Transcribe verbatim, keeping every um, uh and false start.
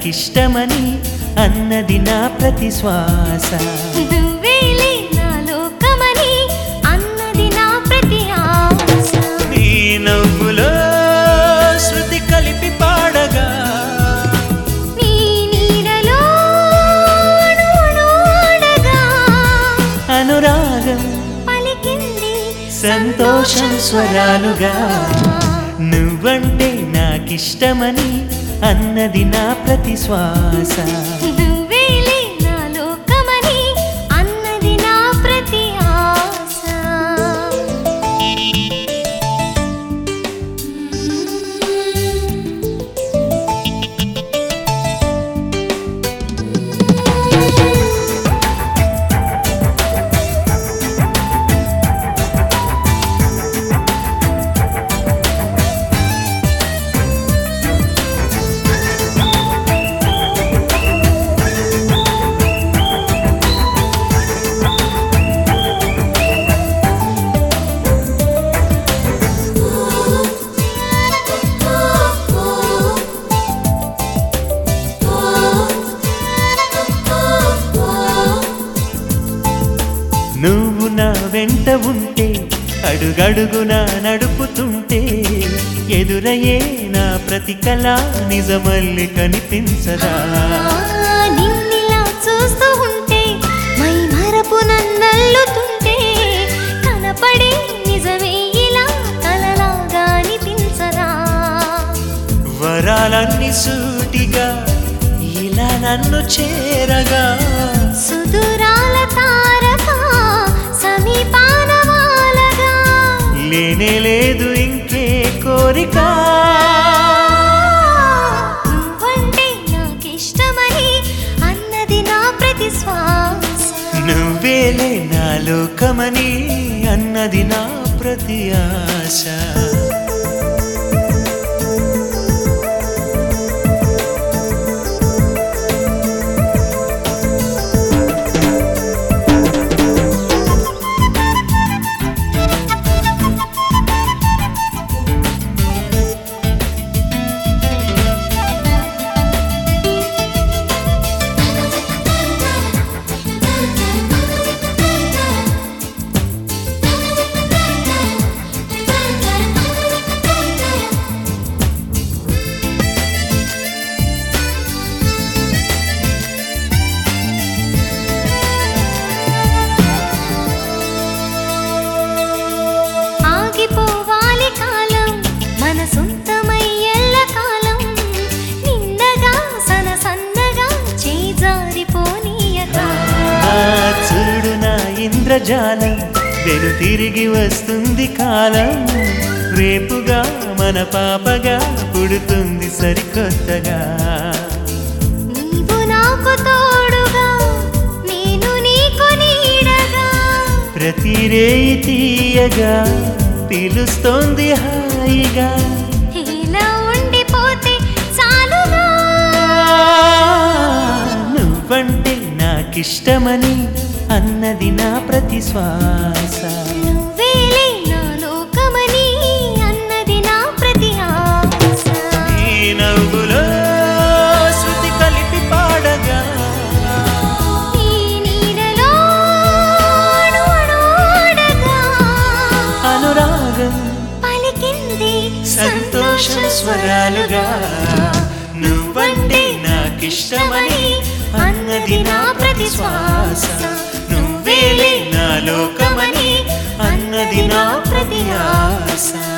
నాకిష్టమని అన్నది నా ప్రతి శ్వాస. నువ్వేలే నా లోకమని అన్నది నా ప్రతి ఆశ. నీ నవ్వులో శృతి కలిపి పాడగా నీ నీడలో అణువణు ఆడగా అనురాగం పలికింది సంతోషం స్వరాలుగా. నువ్వంటే నాకిష్టమని అన్నది నా ప్రతి శ్వాస. నువ్వేలే నా లోకమని అన్నది నా ప్రతి ఆశ. నువ్వు నా వెంట ఉంటే అడుగడుగునా నడుపుతుంటే ఎదురయ్యే నా ప్రతి కళ నిజమల్లి కనిపించదా. నిన్నిలా చూస్తూ ఉంటే మై మరపు నన్నల్లుతుంటే కనపడే నిజమే ఇలా కలలాగా అనిపించదా. వరాలన్నీ సూటిగా ఇలా నన్ను చేరగా సుదూరాల తారక సమీపాన వాలగా లేనే లేదు ఇంకే కోరిక. నువ్వంటే నాకిష్టమని అన్నది నా ప్రతి శ్వాస. నువ్వేలే నా లోకమని అన్నది నా ప్రతి ఆశ. ఆగిపోవాలి కాలం మన సొంతమై ఎల్ల కాలం నిండగా సన సన్నగా చేజారిపోనీయక. ఆ చూడు నా ఇంద్రజాలం వెను తిరిగి వస్తుంది కాలం. రేపుగా మన పాపగా పుడుతుంది సరికొత్తగా. నీవు నాకు తోడుగా నేను నీకు నీడగా ప్రతి రేయి తీయగా పిలుస్తోంది హాయిగా. ఇలా ఉండిపోతే చాలుగా. నువ్వంటే నాకిష్టమని అన్నది నా ప్రతి శ్వాస. నువ్వేలే నా లోకమని అన్నది నా ప్రతి ఆశ. నీ నవ్వులో శృతి కలిపి పాడగా ఈ నీడలో అణువణు ఆడగా అనురాగం పలికింది సంతోషం స్వరాలుగా. నువ్వంటే నాకిష్టమని అన్నది నా ప్రతి శ్వాస. నువ్వేలే నా లోకమని అన్నది నా ప్రతి ఆశ.